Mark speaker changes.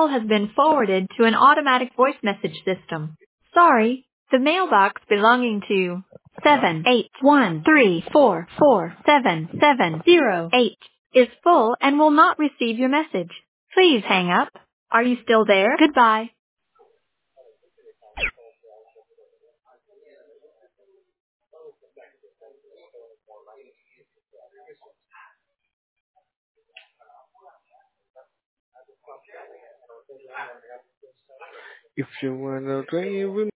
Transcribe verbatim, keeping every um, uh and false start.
Speaker 1: call has been forwarded to an automatic voice message system. Sorry, the mailbox belonging to seven eight one three four four seven seven zero eight is full and will not receive your message. Please hang up. Are you still there? Goodbye.
Speaker 2: If you wanna play with